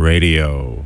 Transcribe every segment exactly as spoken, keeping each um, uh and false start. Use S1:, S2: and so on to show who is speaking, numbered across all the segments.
S1: Radio.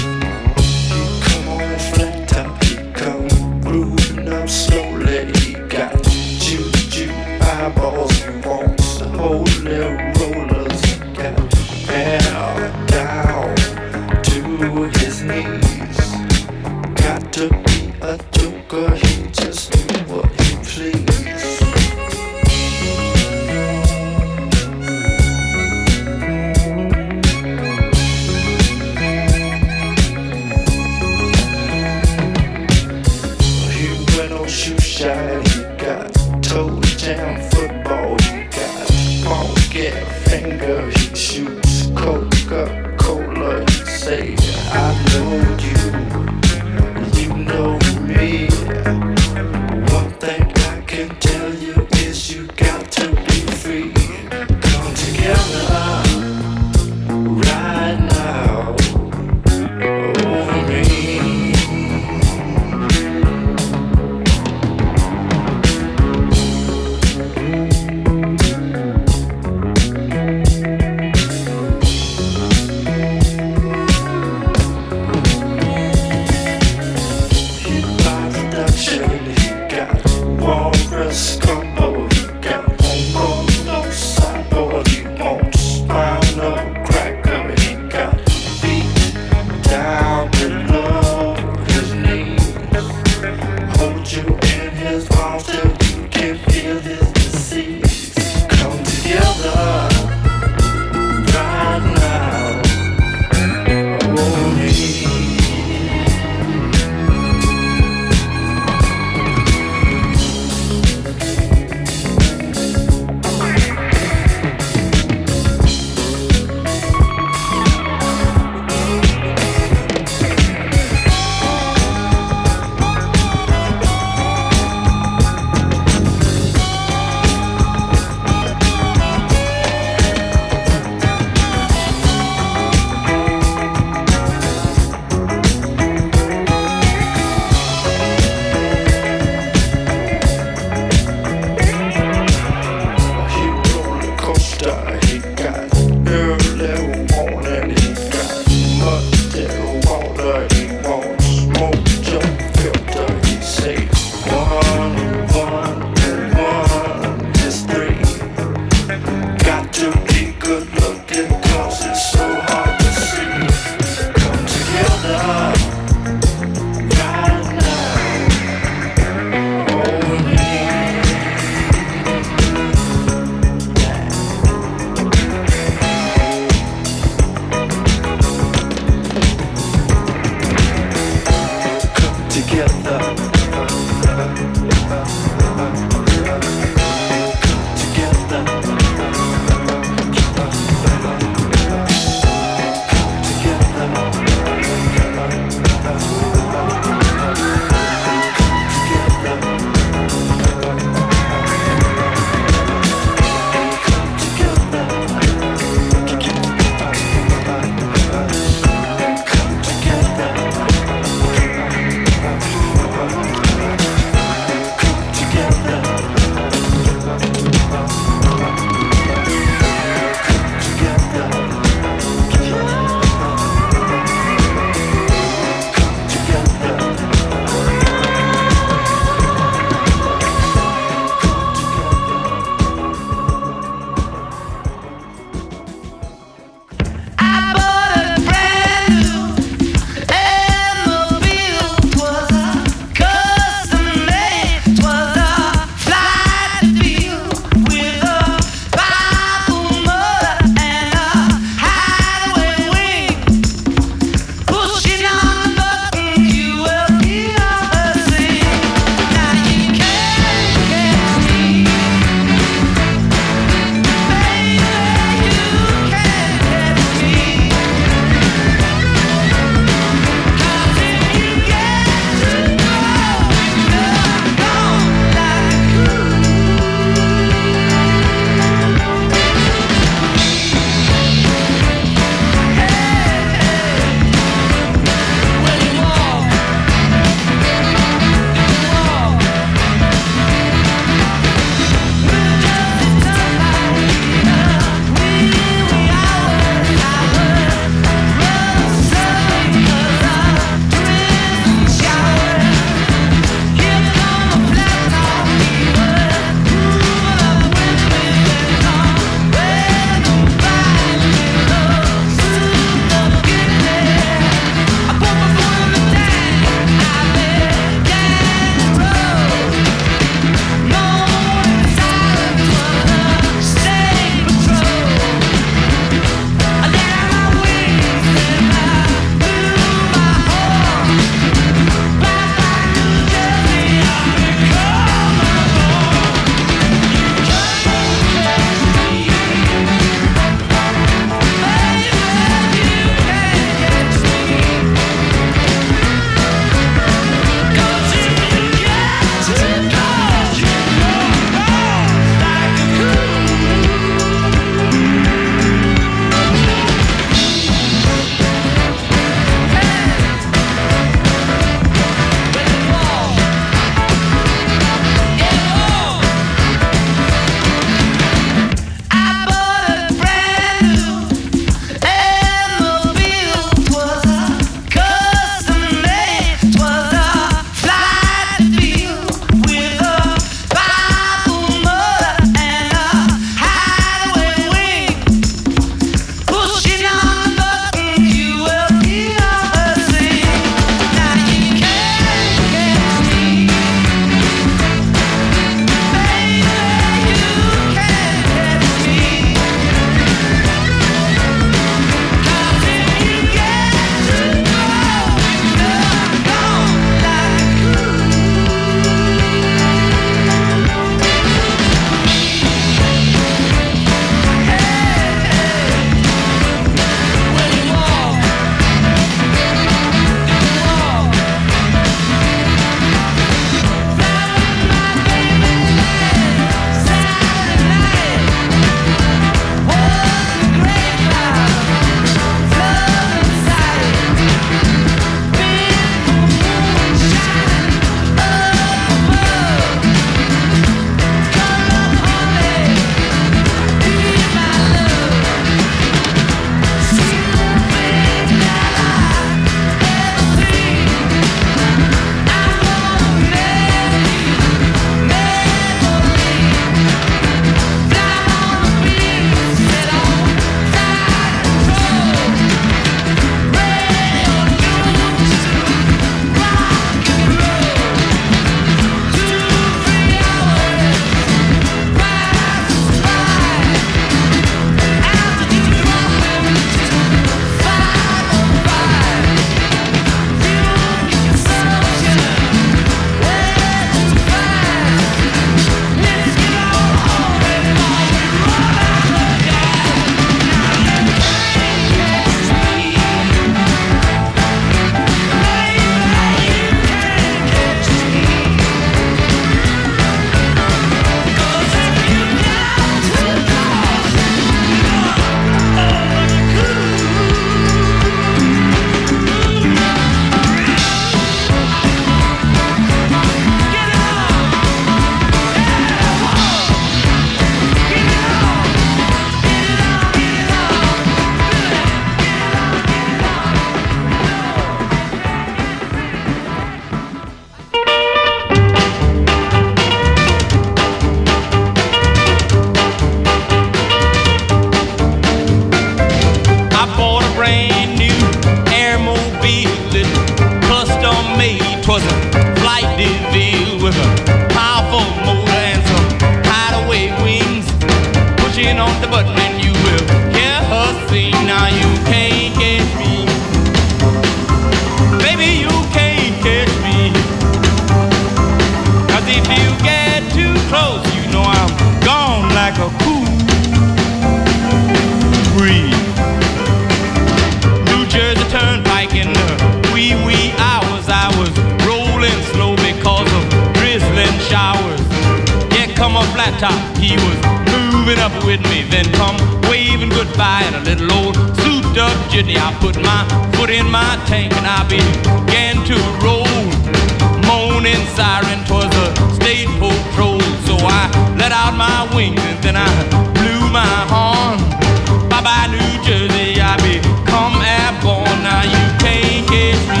S1: top, he was moving up with me. Then come waving goodbye in a little old souped up jitney. I put my foot in my tank and I began to roll. Moaning siren towards the state patrol. So I let out my wings and then I blew my horn. Bye-bye New Jersey, I become airborne. Now you can't catch me.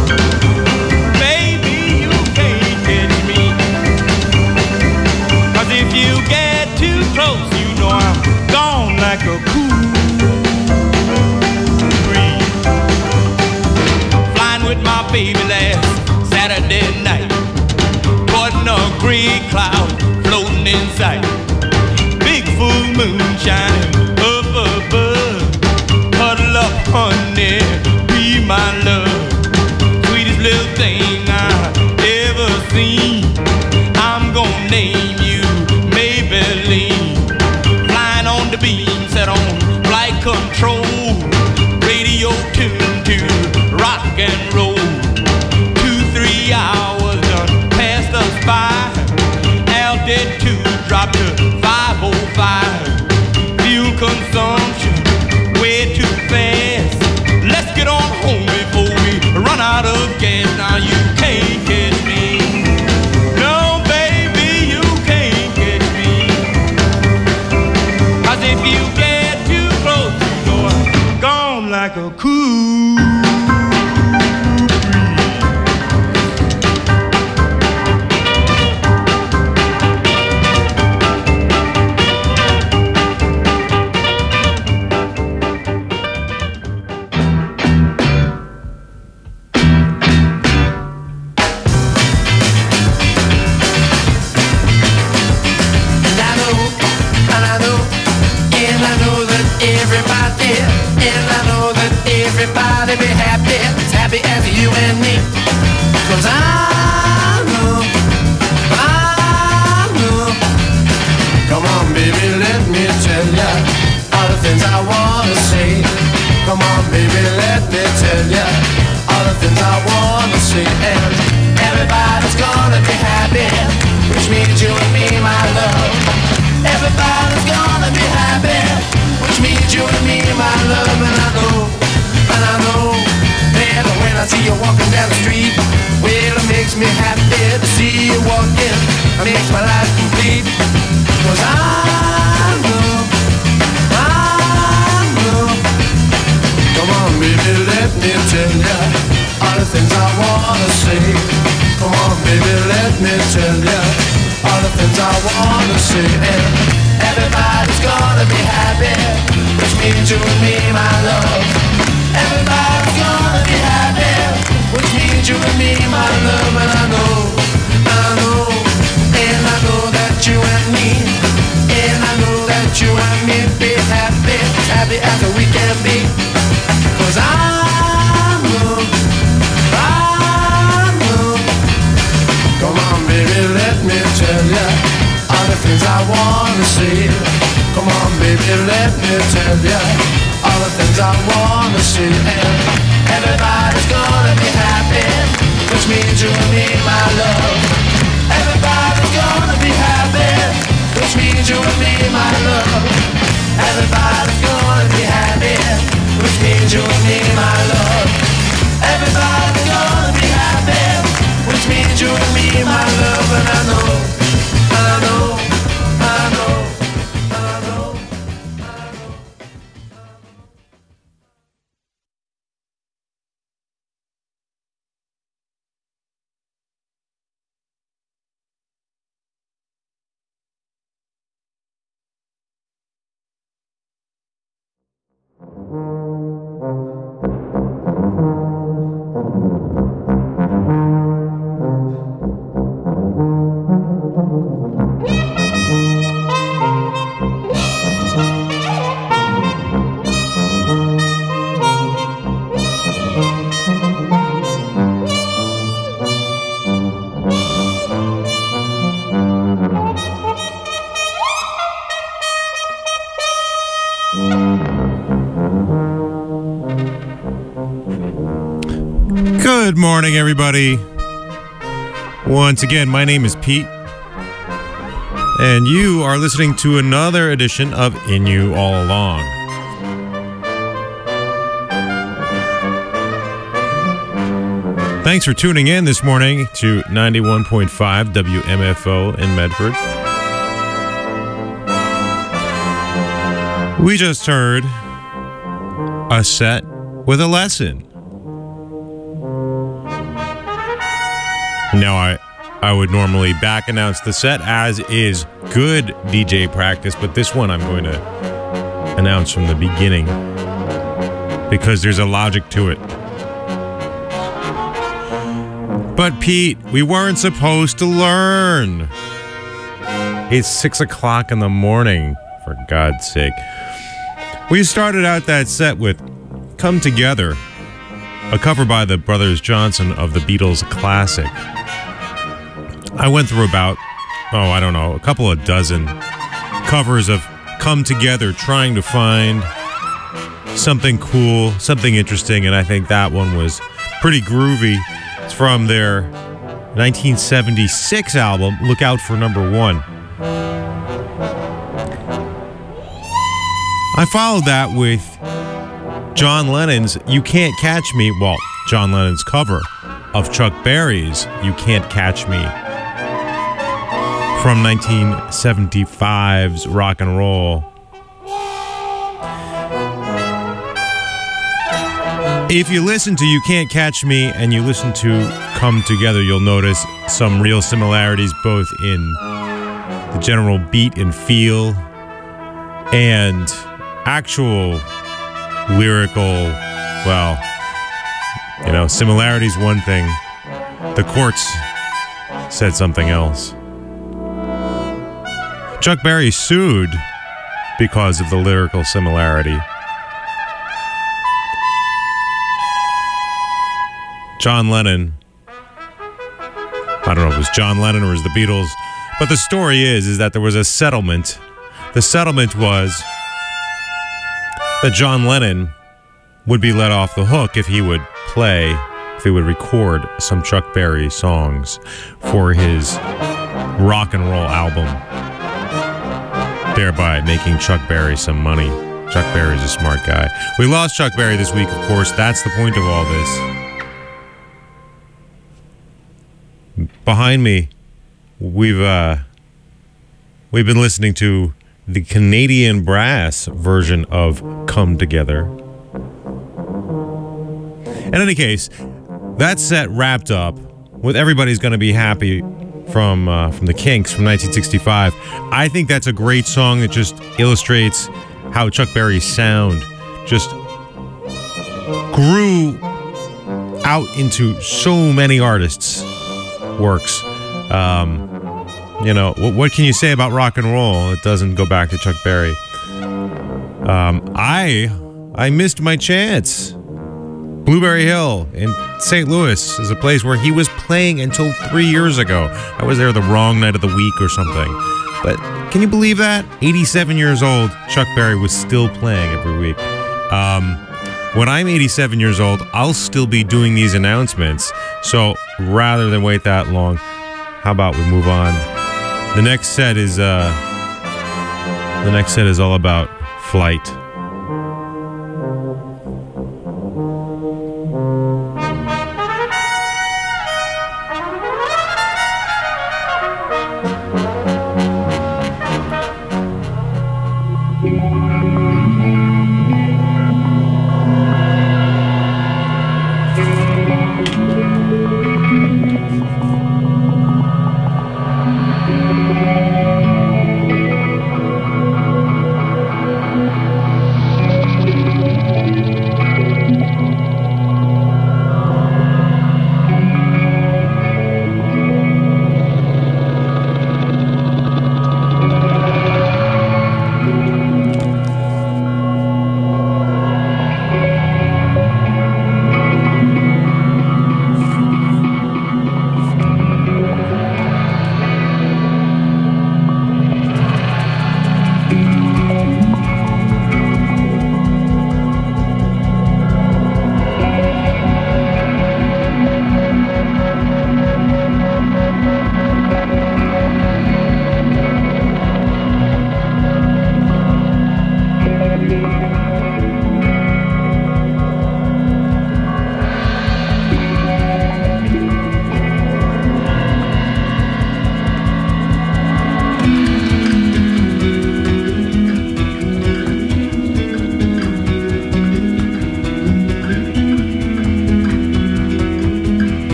S1: Baby, you can't catch me. Cause if you get too close, you know I'm gone like a cool breeze. Flying with my baby last Saturday night, caught in a gray cloud floating in sight. Big full moon shining up above. Cuddle up, honey, be my love. Sweetest little thing I've ever seen. I'm gonna name you Maybelline. Flying on the beam, set on flight control. Radio tuned to rock and roll. Two, three hours done passed us by. Altitude dropped to five oh five. Fuel consumption way too fast. Let's get on home before we run out of gas. Now you can't catch me. No, baby, you can't catch me. Cause if you get too close, you know I'm gone like a cool.
S2: Everybody be happy, as happy as you and me. Cause I know, I know. Come on baby, let me tell ya all the things I wanna say. Come on baby, let me tell ya all the things I wanna say. And everybody's gonna be happy, which means you and me, my love. Everybody's gonna be happy, which means you and me, my love. And I know, and I know that when I see you walking down the street, well, it makes me happy to see you walking. It makes my life complete. Cause I know, I know. Come on, baby, let me tell ya all the things I wanna say. Come on, baby, let me tell ya all the things I wanna say. And everybody's gonna be happy, which means you and me, my love. Everybody's gonna be happy, which means you and me, my love. And I know, I know, and I know that you and me, and I know that you and me be happy, as happy as we can be. Cause I know, I know. Come on baby, let me tell ya all the things I wanna say. Come on baby, let me tell ya all the things I wanna see. And everybody's gonna be happy, which means you and me, my love. Everybody's gonna be happy, which means you and me, my love. Everybody's gonna be happy, which means you and me, my love. Everybody's gonna be happy, which means you and me, my love. And I know, I know, I know, I know.
S3: Good morning, everybody. Once again, my name is Pete, And you are listening to another edition of In You All Along. Thanks for tuning in this morning to ninety-one point five W M F O in Medford. We just heard a set with a lesson. Now, I, I would normally back announce the set, as is good D J practice, but this one I'm going to announce from the beginning because there's a logic to it. But Pete, we weren't supposed to learn. It's six o'clock in the morning, for God's sake. We started out that set with Come Together, a cover by the Brothers Johnson of the Beatles classic. I went through about, oh, I don't know, a couple of dozen covers of Come Together, trying to find something cool, something interesting, and I think that one was pretty groovy. It's from their nineteen seventy-six album, Look Out for Number One. I followed that with John Lennon's You Can't Catch Me, well, John Lennon's cover of Chuck Berry's You Can't Catch Me from nineteen seventy-five's Rock and Roll. If you listen to You Can't Catch Me and you listen to Come Together, you'll notice some real similarities both in the general beat and feel and actual lyrical, well, you know, similarities one thing. The courts said something else. Chuck Berry sued because of the lyrical similarity. John Lennon, I don't know if it was John Lennon or it was the Beatles, but the story is, is that there was a settlement. The settlement was that John Lennon would be let off the hook if he would play, if he would record some Chuck Berry songs for his rock and roll album, thereby making Chuck Berry some money. Chuck Berry's a smart guy. We lost Chuck Berry this week, of course. That's the point of all this. Behind me, we've uh, we've been listening to the Canadian Brass version of Come Together. In any case, that set wrapped up with Everybody's Gonna Be Happy from uh, from the Kinks from nineteen sixty-five. I think that's a great song that just illustrates how Chuck Berry's sound just grew out into so many artists' works. Um, you know, what, what can you say about rock and roll? It doesn't go back to Chuck Berry. Um, I I missed my chance. Blueberry Hill in Saint Louis is a place where he was playing until three years ago. I was there the wrong night of the week or something. But can you believe that? eighty-seven years old, Chuck Berry was still playing every week. Um, when I'm eighty-seven years old, I'll still be doing these announcements. So rather than wait that long, how about we move on? The next set is uh, the next set is all about flight.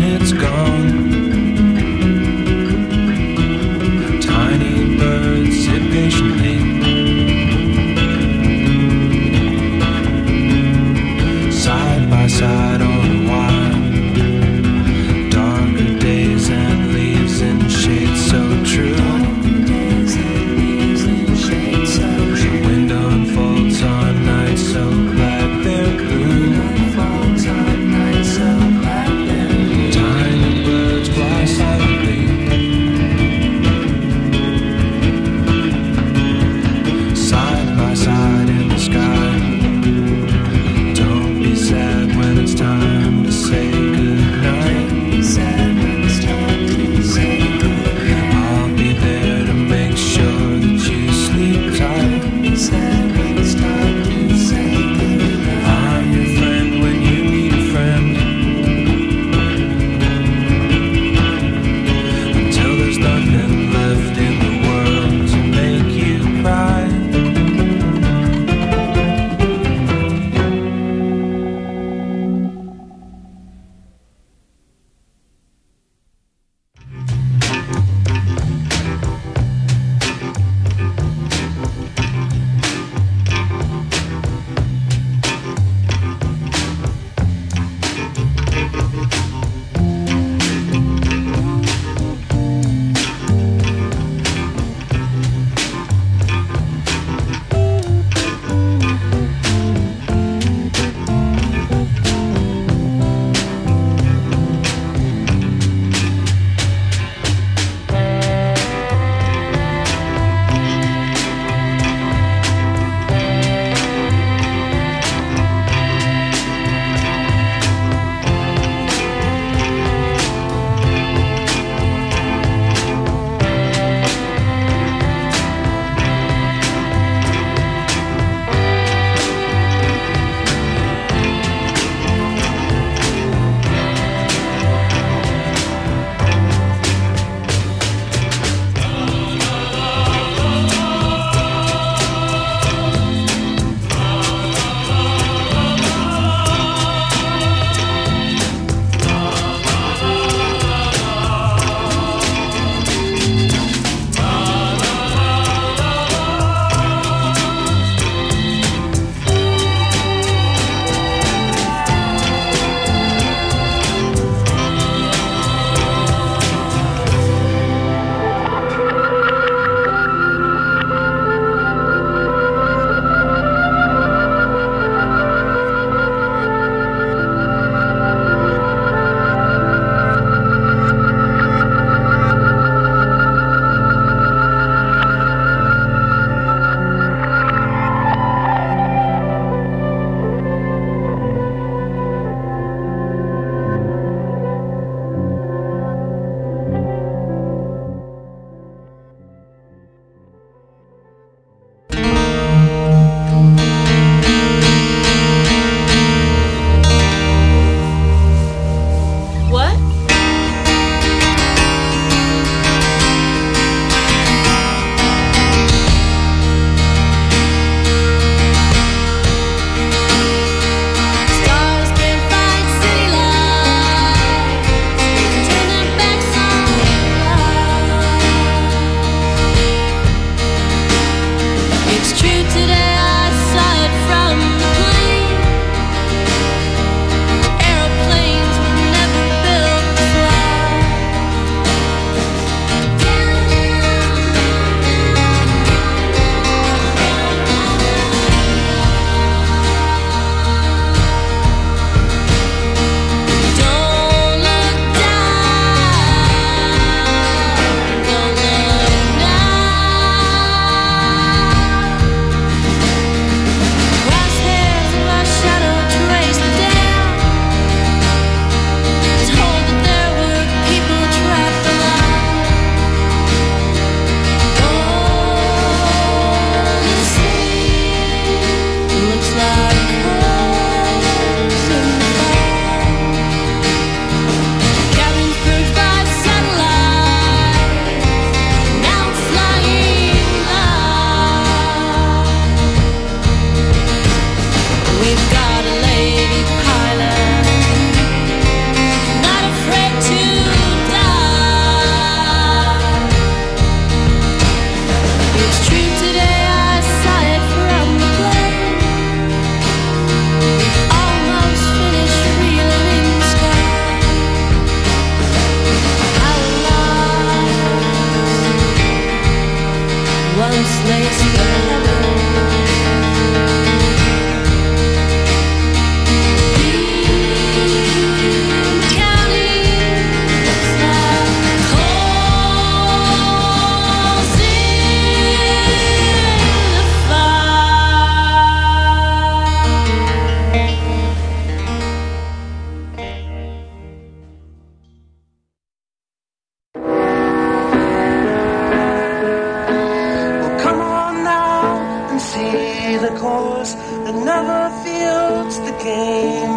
S4: it's gone. Tiny birds sit patiently. Side by side on a wire. Darker days and leaves in shades so true. The window unfolds on nights so black they're blue. Tiny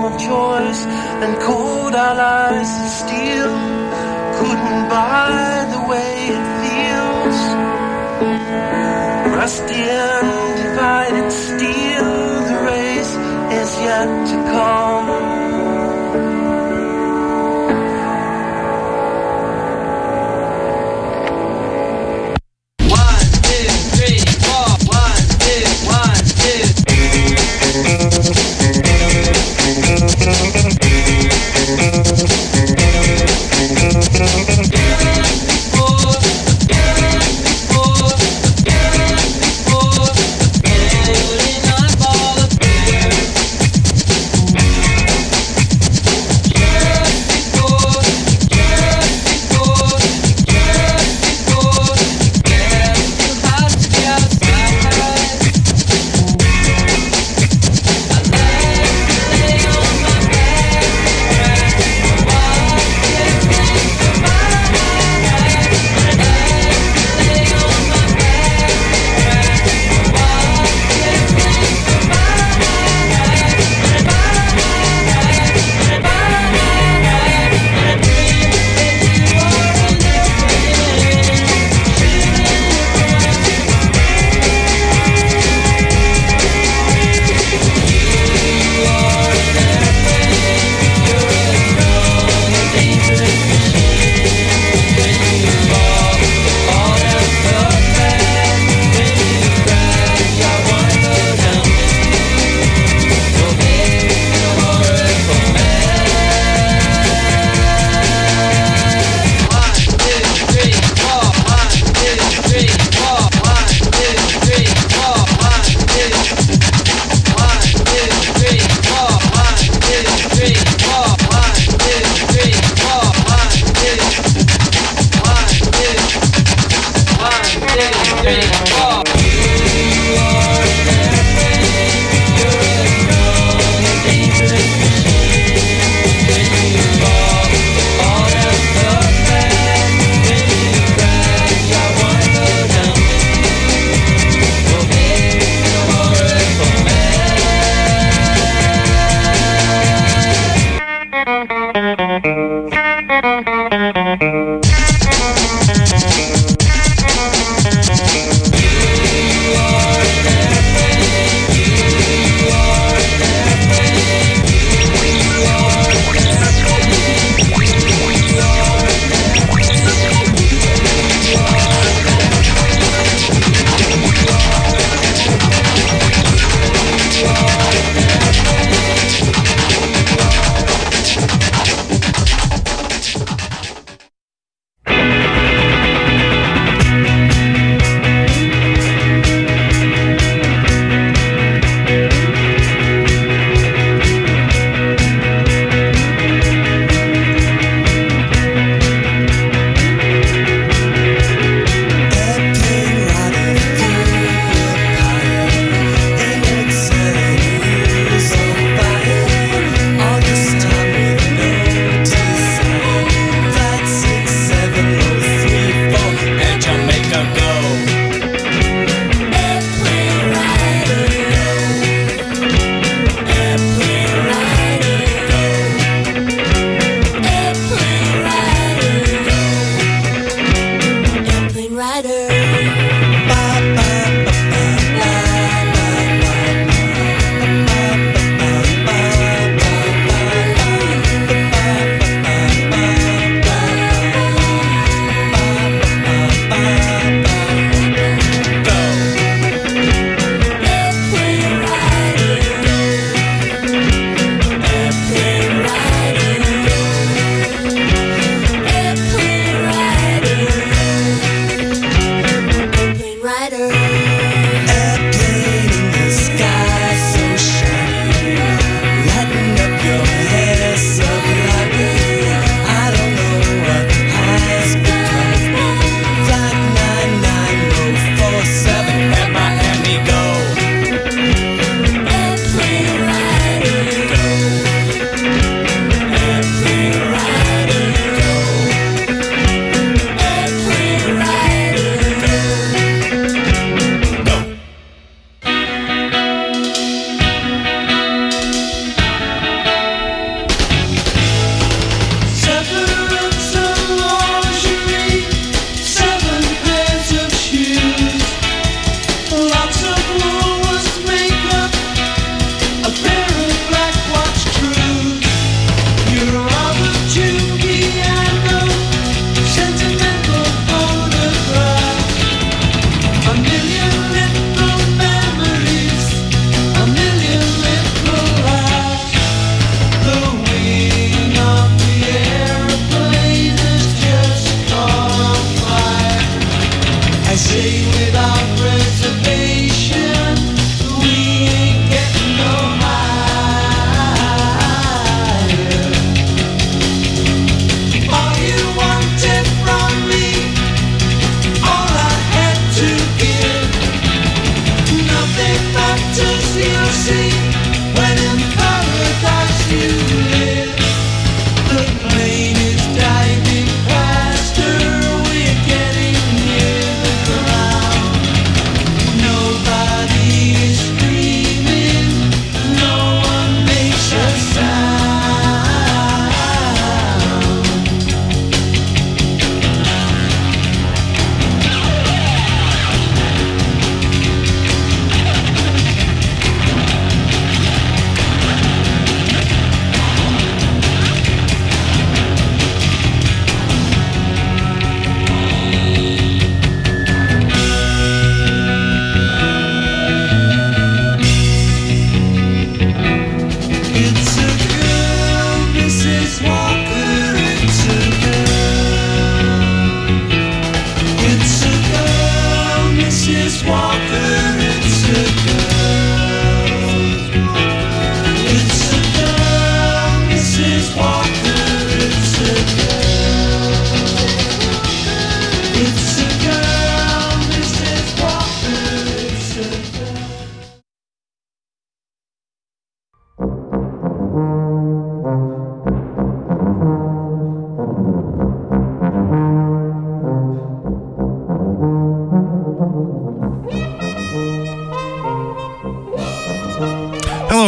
S4: of choice and cold allies of steel couldn't buy the way it feels. Rusty and divided steel, the race is yet to come. One, two, three, four. One, two, one, two.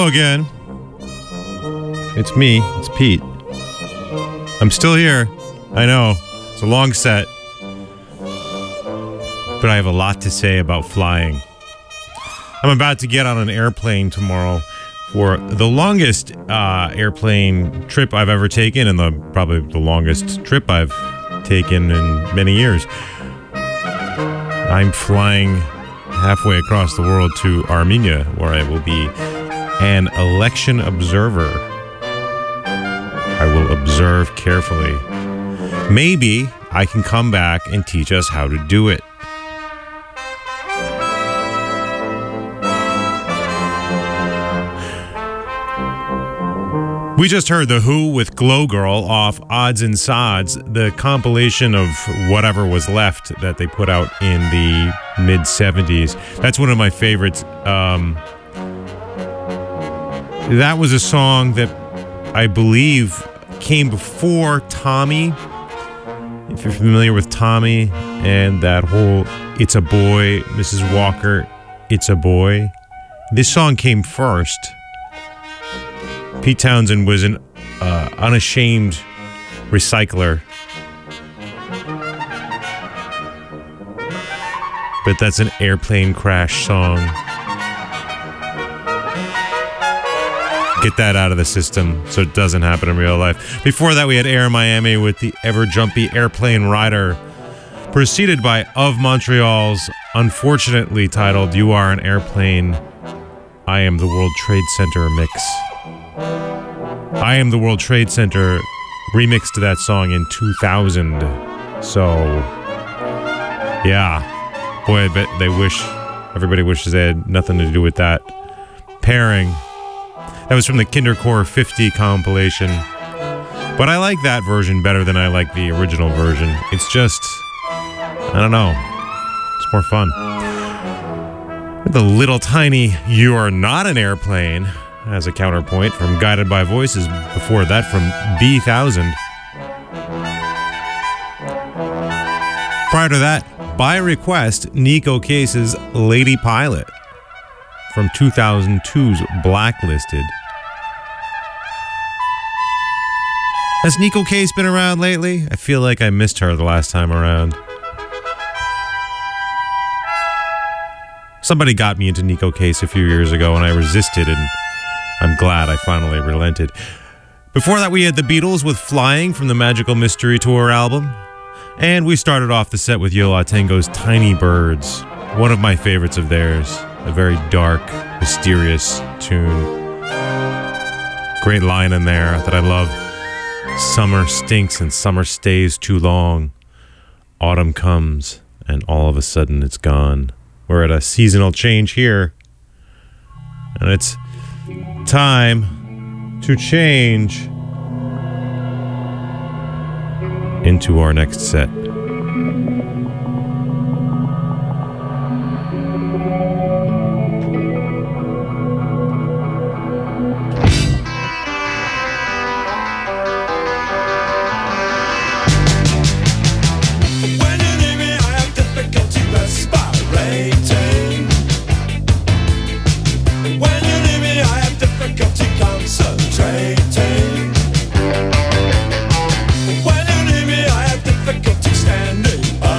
S3: Hello again. It's me. It's Pete. I'm still here. I know. It's a long set. But I have a lot to say about flying. I'm about to get on an airplane tomorrow for the longest uh, airplane trip I've ever taken, and the probably the longest trip I've taken in many years. I'm flying halfway across the world to Armenia, where I will be an election observer. I will observe carefully. Maybe I can come back and teach us how to do it. We just heard The Who with Glow Girl off Odds and Sods, the compilation of whatever was left that they put out in the mid seventies. That's one of my favorites. Um, that was a song that I believe came before Tommy. If you're familiar with Tommy and that whole It's a Boy, Missus Walker, It's a Boy. This song came first. Pete Townsend was an uh, unashamed recycler. But that's an airplane crash song. Get that out of the system so it doesn't happen in real life. Before that, we had Air Miami with the ever-jumpy Airplane Rider, preceded by Of Montreal's unfortunately titled You Are an Airplane, I Am the World Trade Center mix. I Am the World Trade Center remixed to that song in two thousand. So, yeah. Boy, I bet they wish, everybody wishes they had nothing to do with that pairing. That was from the Kindercore fifty compilation. But I like that version better than I like the original version. It's just, I don't know. It's more fun. The little tiny You Are Not an Airplane as a counterpoint from Guided by Voices. Before that, from B thousand. Prior to that, by request, Nico Case's Lady Pilot from two thousand two's Blacklisted. Has Nico Case been around lately? I feel like I missed her the last time around. Somebody got me into Nico Case a few years ago and I resisted, and I'm glad I finally relented. Before that, we had the Beatles with Flying from the Magical Mystery Tour album. And we started off the set with Yo La Tengo's Tiny Birds, one of my favorites of theirs. A very dark, mysterious tune. Great line in there that I love. Summer stinks and summer stays too long. Autumn comes and all of a sudden it's gone. We're at a seasonal change here. And it's time to change into our next set.
S2: When you leave me, I have difficulty standing up.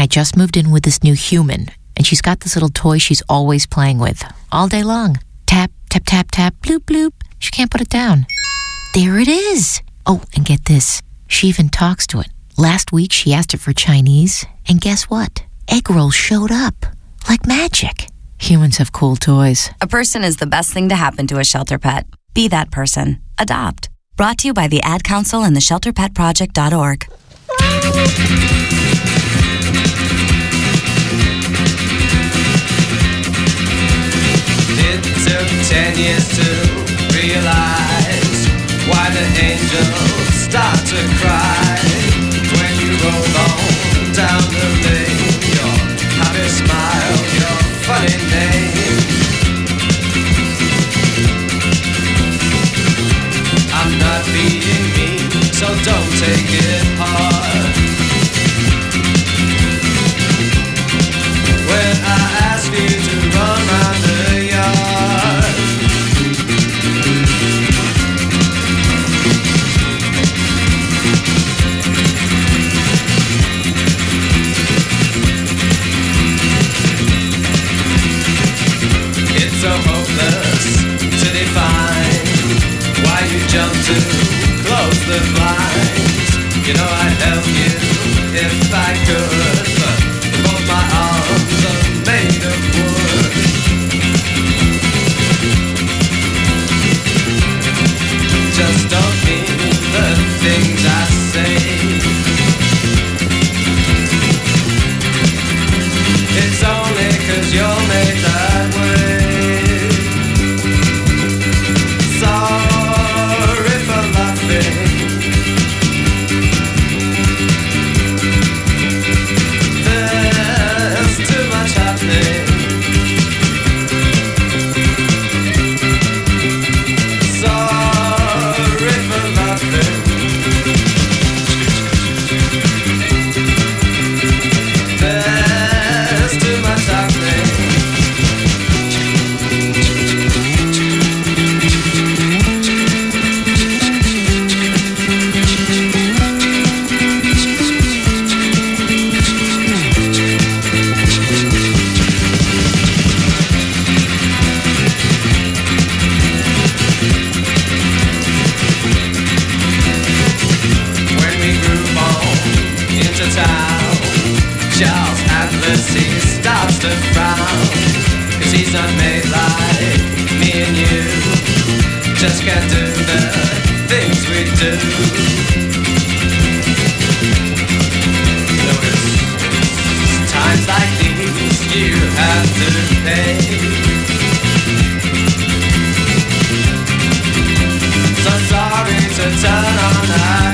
S5: just moved in with this new human, and she's got this little toy she's always playing with, all day long. Tap, tap, tap, tap, bloop, bloop. She can't put it down. There it is. Oh, and get this. She even talks to it. Last week, she asked it for Chinese, and guess what? Egg rolls showed up. Like magic. Humans have cool toys.
S6: A person is the best thing to happen to a shelter pet. Be that person. Adopt. Brought to you by the Ad Council and the shelter pet project dot org.
S1: It took ten years to realize why the angels start to cry when you roll on down the lane. Your happy smile, your funny name. I'm not being mean, so don't take it hard. When I ask you to run round the yard, it's so hopeless to define why you jump to close the blinds. You know I'd help you if I could, but both my arms are made of wood. Just don't mean the things I say. It's only 'cause you're made that way. Sorry for laughing. There's too much happening. Sorry for laughing. There's too much happening. When we groove on into town, Charles Atlas, he starts to frown, 'cause he's not made like me and you. Just can't do the things we do. No, it's, it's times like these you have to pay. So sorry to turn on that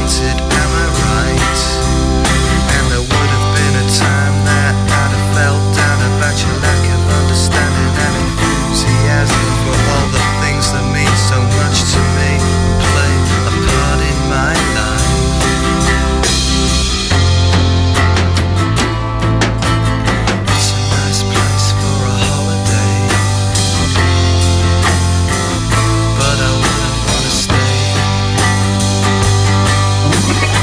S7: wanted, am I right? And there would have been a time that I'd have felt down about your lack of understanding and enthusiasm for all the things that mean so much to me, play a part in my life. It's a nice place for a holiday, but I wouldn't want to stay.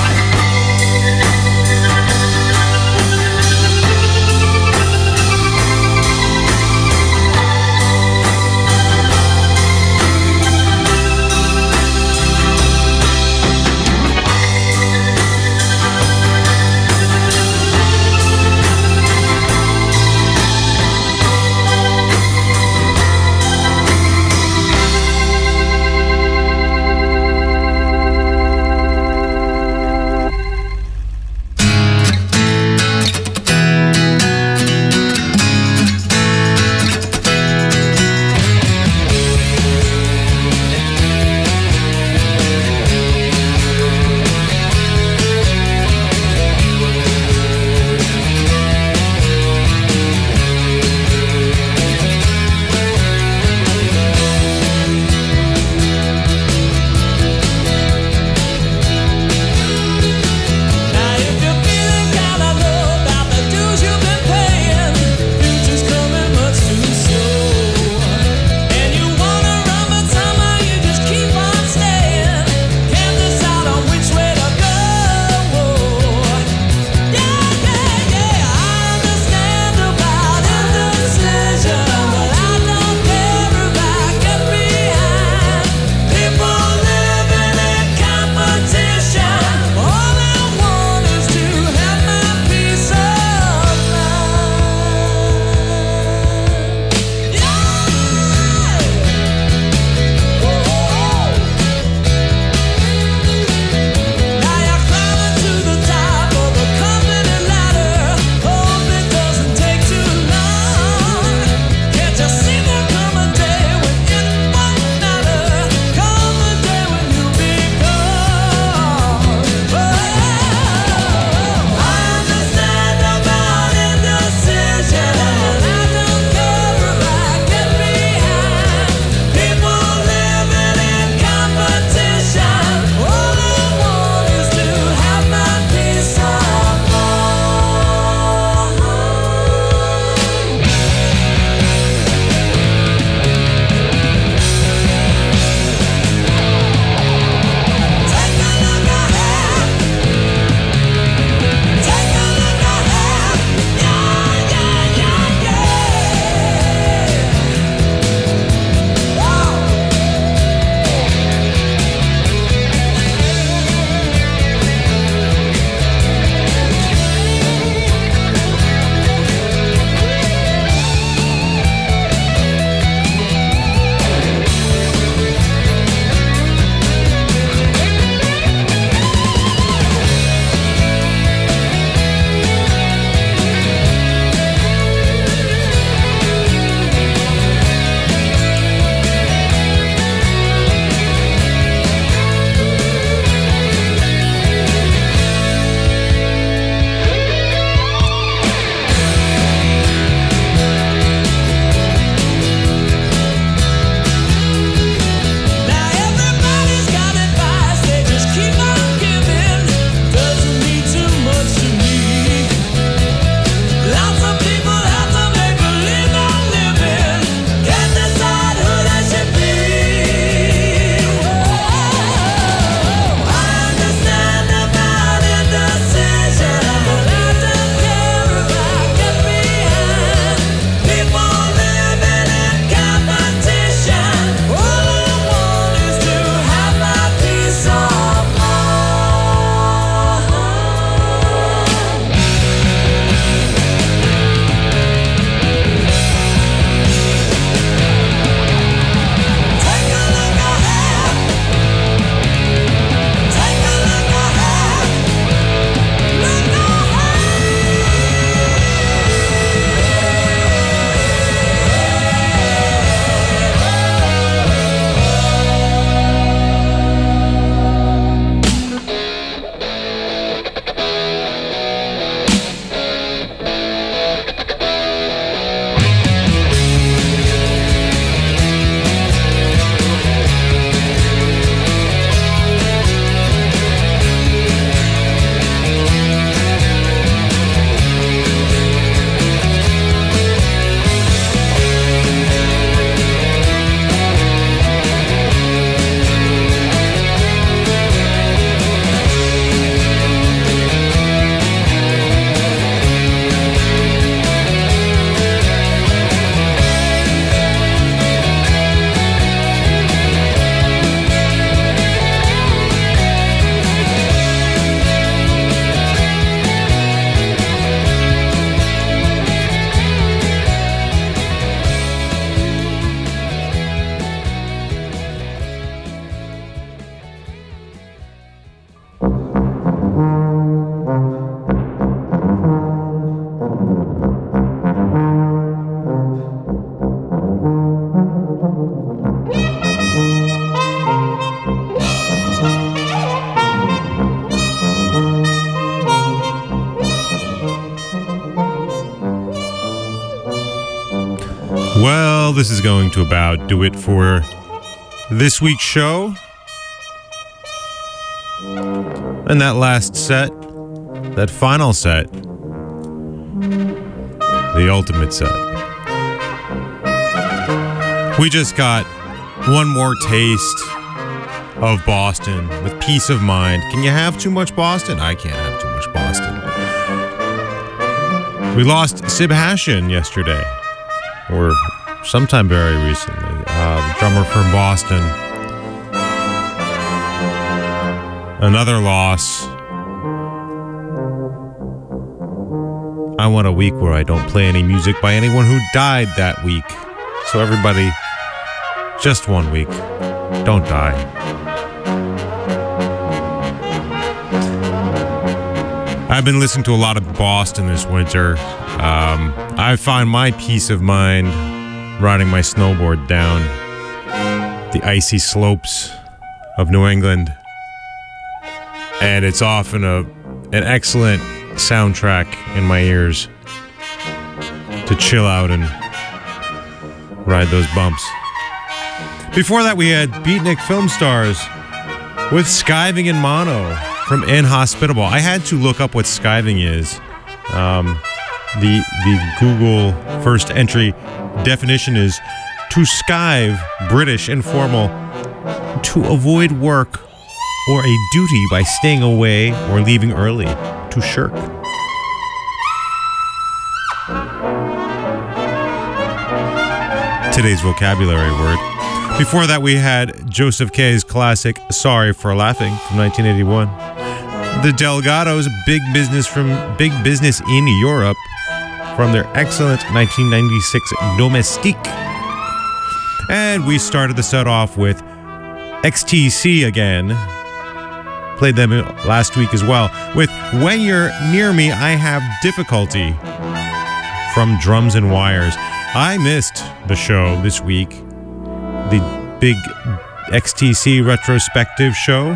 S3: Well, this is going to about do it for this week's show. And that last set, that final set, the ultimate set. We just got one more taste of Boston with Peace of Mind. Can you have too much Boston? I can't have too much Boston. We lost Sib Hashin yesterday, or sometime very recently, uh, the drummer from Boston. Another loss. I want a week where I don't play any music by anyone who died that week. So everybody, just one week. Don't die. I've been listening to a lot of Boston this winter. Um, I find my peace of mind riding my snowboard down the icy slopes of New England. And it's often a an excellent soundtrack in my ears to chill out and ride those bumps. Before that, we had Beatnik Film Stars with Skiving in Mono from Inhospitable. I had to look up what skiving is. Um, the the Google first entry definition is to skive, British informal, to avoid work or a duty by staying away or leaving early, to shirk. Today's vocabulary word. Before that, we had Joseph K's classic Sorry for Laughing from nineteen eighty-one. The Delgados, Big Business from Big Business in Europe from their excellent nineteen ninety-six Domestique. And we started the set off with X T C again. Played them last week as well with When You're Near Me, I Have Difficulty from Drums and Wires. I missed the show this week, the big X T C retrospective show.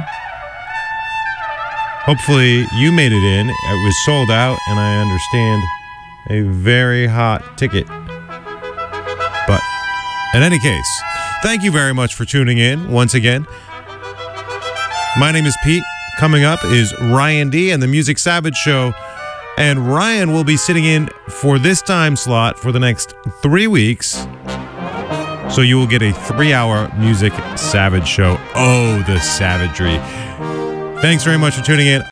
S3: Hopefully you made it in. It was sold out, and I understand a very hot ticket. But in any case, thank you very much for tuning in once again. My name is Pete. Coming up is Ryan D. and the Music Savage Show. And Ryan will be sitting in for this time slot for the next three weeks. So you will get a three-hour Music Savage Show. Oh, the savagery. Thanks very much for tuning in.